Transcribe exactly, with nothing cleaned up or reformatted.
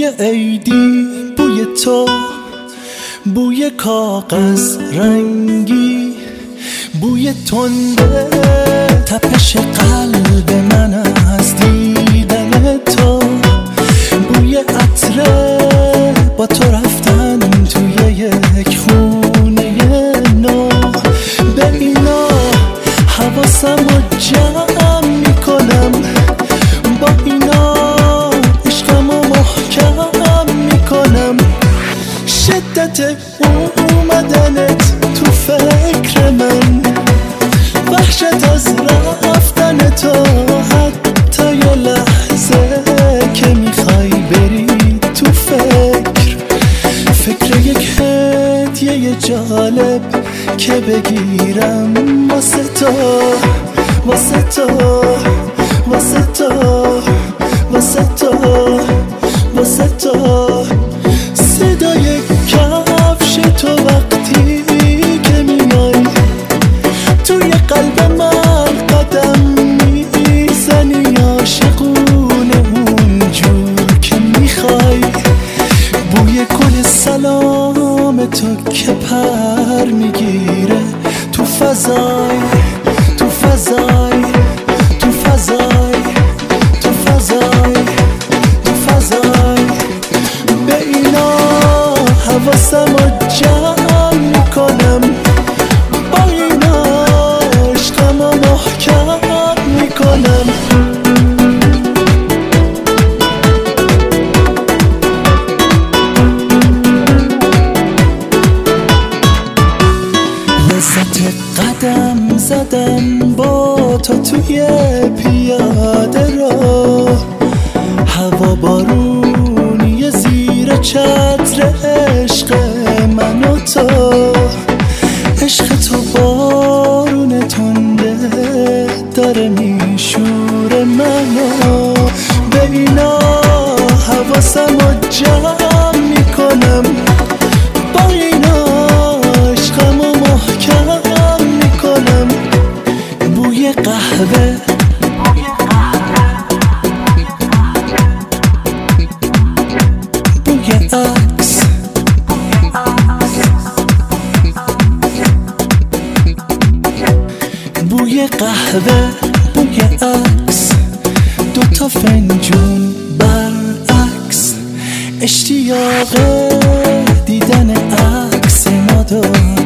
عیدی، بوی تو، بوی کاغذ رنگی، بوی تنده تپش قلب من از دیدن تو، بوی عطره با تو رفتن توی یک خونه نو. به اینا حواسم رو جمع میکنم، با اینا عشقم رو محکم میکنم. شدت اومدنت تو فکر من، وحشت از رفتن تو، حتی یه لحظه که میخوای بری تو فکر، فکر یک هدیه جالب که بگیرم واسه تو، واسه تو، واسه تو، واسه تو، واسه تو. صدای کفش تو وقتی که میای توی قلب من قدم میزنی، عاشقونه اونجور که میخوای. بوی گل سلام تو که پر میگیره تو فضای، تو فضای، تو فضای، تو فضای، تو فضای. به اینا حواسم رو جمع میکنم، با اینا عشقم رو محکم میکنم. لذت قدم زدن با تو توی پیاده رو، هوا بارونی زیر چتر عشق من و تو، عشق تو بارون تنده داره میشوره منو. به اینا حواسم رو جمع میکنم، با اینا عشقم رو محکم میکنم. بوی قهوه، بوی عکس، بوی قهوه، بوی عکس، دوتا فنجون برعکس، اشتیاق دیدن عکس ما دو.